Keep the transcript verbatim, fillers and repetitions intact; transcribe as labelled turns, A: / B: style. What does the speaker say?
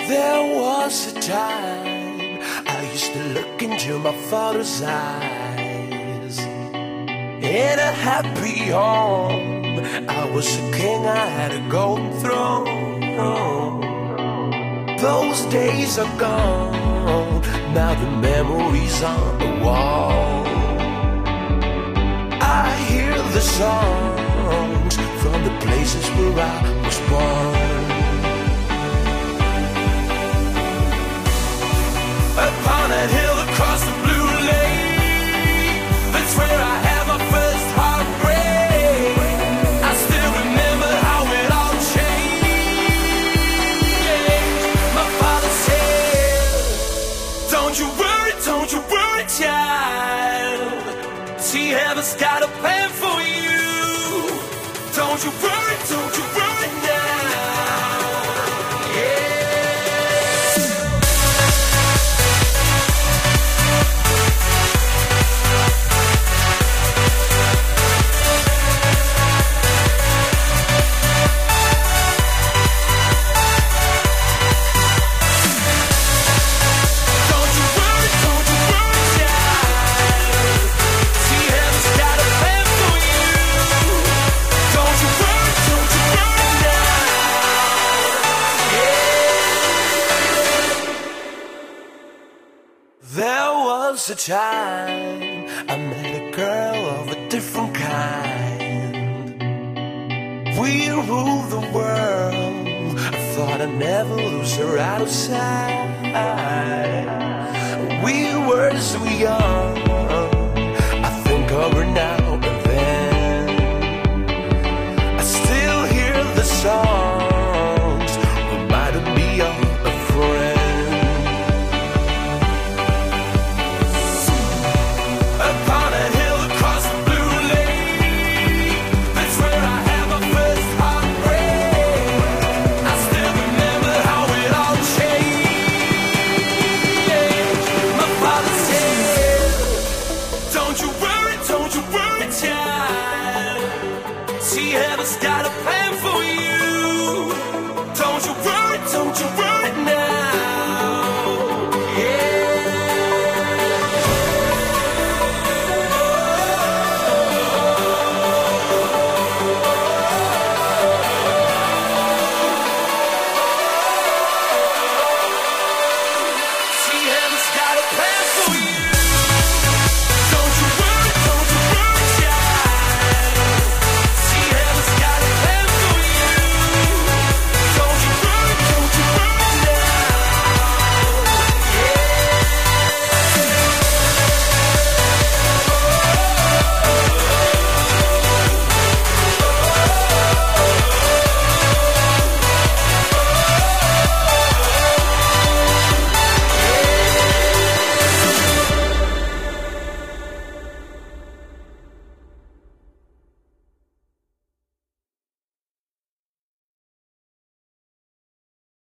A: There was a time I used to look into my father's eyes. In a happy home, I was a king, I had a golden throne. Those days are gone, now the memories on the wall. I hear the songs from the places where I was born. Upon that hill across the blue lake, that's where I had my first heartbreak. I still remember how it all changed. My father said, don't you worry, don't you worry, child. See, heaven's got a plan for you. Don't you worry, don't you worry now. Yeah. There was a time I met a girl of a different kind. We ruled the world, I thought I'd never lose her out of sight. We were so young, I think of her now and then. I still hear the songs reminding me of a friend. See, heaven's got a plan for you.